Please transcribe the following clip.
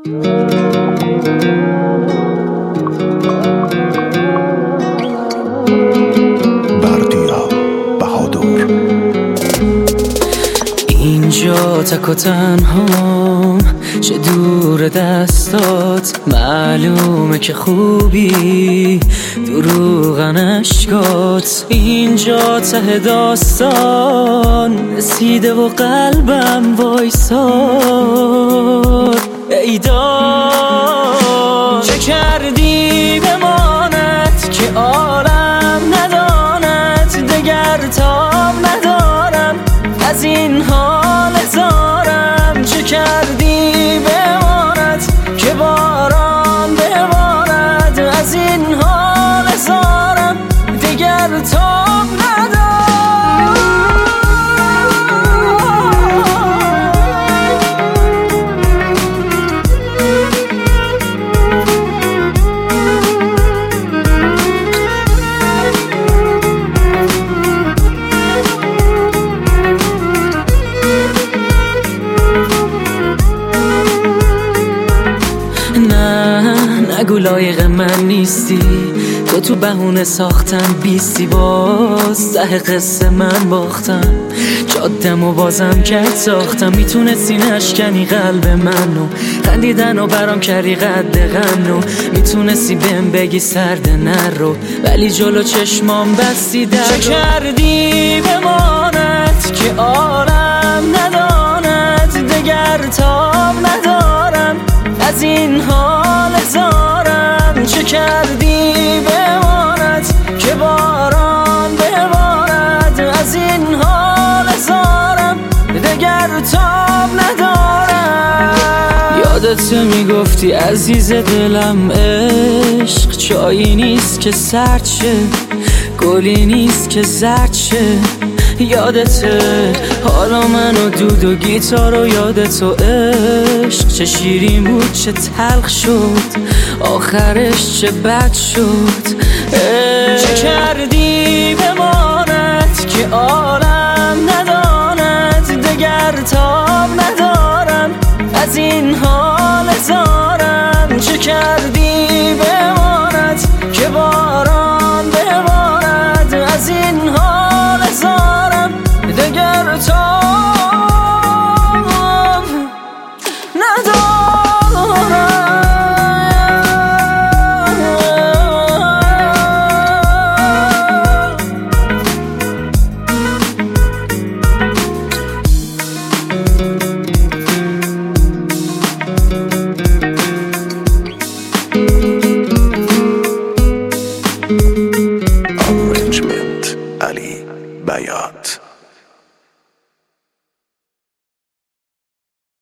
بردیا بهادر. اینجا تک و تنهام، چه دور دستات، معلومه که خوبی دروغن اشکات. اینجا ته داستان رسیده و قلبم وایساد. ای داد چه کردی بماند که عالم نداند، دگر تاب ندارم از این حال زارم. چه کردی بماند که باران ببارد، از این حال زارم دگر تاب ندارم. نگو لایق من نیستی، تو بهونه ساختم بیستی، باز ته قصه من باختم، جادم و بازم کرد ساختم. میتونستی نشکنی قلب منو، خندیدن و برام کردی قد غنو. میتونستی بهم بگی سرد نرو، ولی جلو چشمام بستی در. چه کردی بماند که عالم نداند، دگر تاب ندارم از این حال زارم. چه کردی بماند که باران ببارد، از این حال زارم دگر تاب ندارم. یادت میگفتی عزیز دلم عشق چایی نیست که سرد شه، گلی نیست که زرد شه. یادته حالا من و دود و گیتار و یادت و عشق چه شیرین بود چه تلخ شد، آخرش چه بد شد. چه کردی بماند که عالم نداند، دگر تاب ندارم از این حال زارم. چه کردی بماند که باران ببارد، از این حال زارم دگر تاب ندارم. Arrangement Ali Bayat.